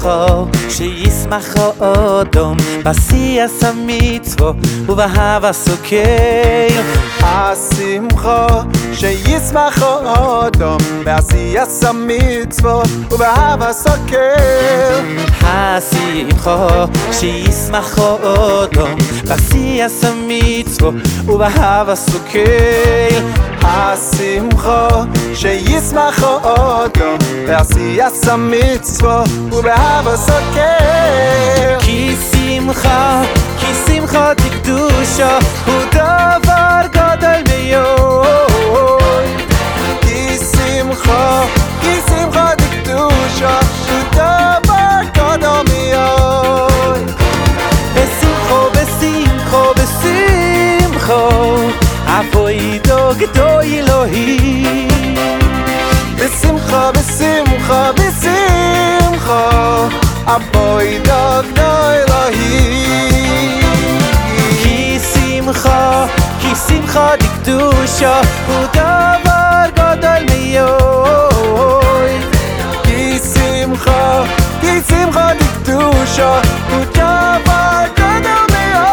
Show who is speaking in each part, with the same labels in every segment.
Speaker 1: שמחה שישמח האדם בעשיית המצוות ובאהבת סוכר.
Speaker 2: השמחה שישמח האדם בעשיית המצוות ובאהבת סוכר.
Speaker 1: השמחה שישמח האדם בעשיית המצוות ובאהבת סוכר.
Speaker 2: השמחה שישמח האדם בעשיית המצוות ובאהבת סוכר.
Speaker 1: כי שמחה דקדושה הוא דבר גדול מאוד.
Speaker 2: כי שמחה דקדושה הוא דבר גדול מאוד.
Speaker 1: בשמחה עבודו גדול אלוהים.
Speaker 2: בשמחה עבודו גדול אלוהים.
Speaker 1: כי שמחה דקדושה הוא דבר גדול מאוד.
Speaker 2: כי שמחה דקדושה הוא דבר גדול מאוד.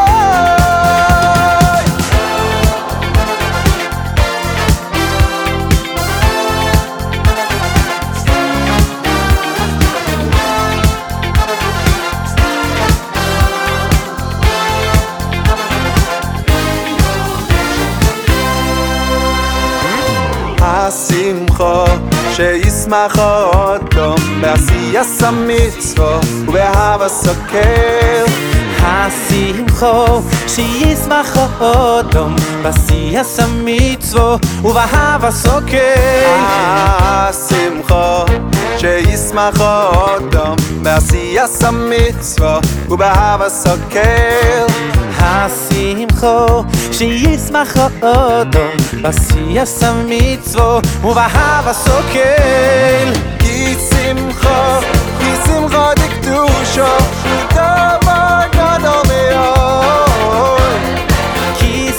Speaker 2: השמחה שישמח האדם בעשיית המצוות ובאהבת סוכר.
Speaker 1: השמחה שישמח האדם בעשיית המצוות ובאהבת סוכר.
Speaker 2: השמחה שישמח האדם בעשיית המצוות ובאהבת סוכר.
Speaker 1: השמחה שישמח האדם בעשיית המצוות ובאהבת סוכר.
Speaker 2: כי שמחה דקדושה הוא דבר גדול מאוד.
Speaker 1: כי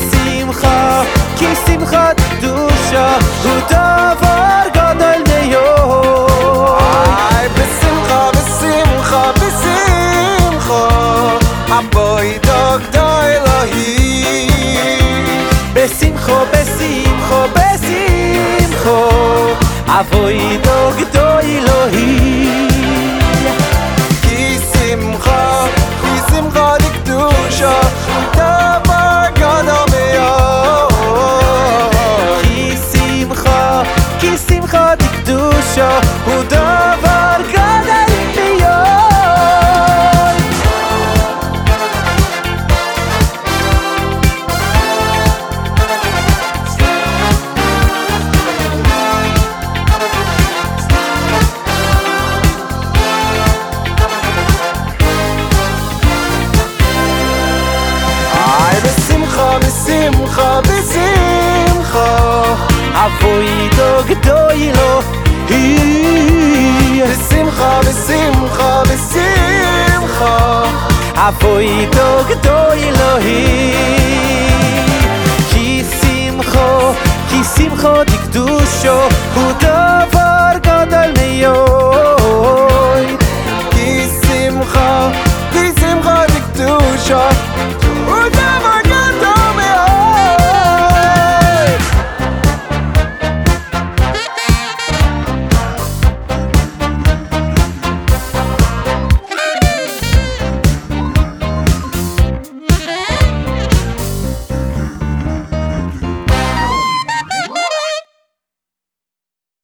Speaker 1: שמחה דקדושה הוא דבר גדול מאוד.
Speaker 2: בשמחה עבודו גדול אלוהים.
Speaker 1: בשמחה עבודו גדול אלוהים.
Speaker 2: כי שמחה דקדושה הוא דבר גדול מאוד.
Speaker 1: כי שמחה דקדושה הוא דבר גדול מאוד.
Speaker 2: בשמחה
Speaker 1: עבודו גדול אלוהים.
Speaker 2: בשמחה
Speaker 1: עבודו גדול אלוהים. כי שמחה דקדושו הוא דבר גדול מאוד.
Speaker 2: כי שמחה דקדושה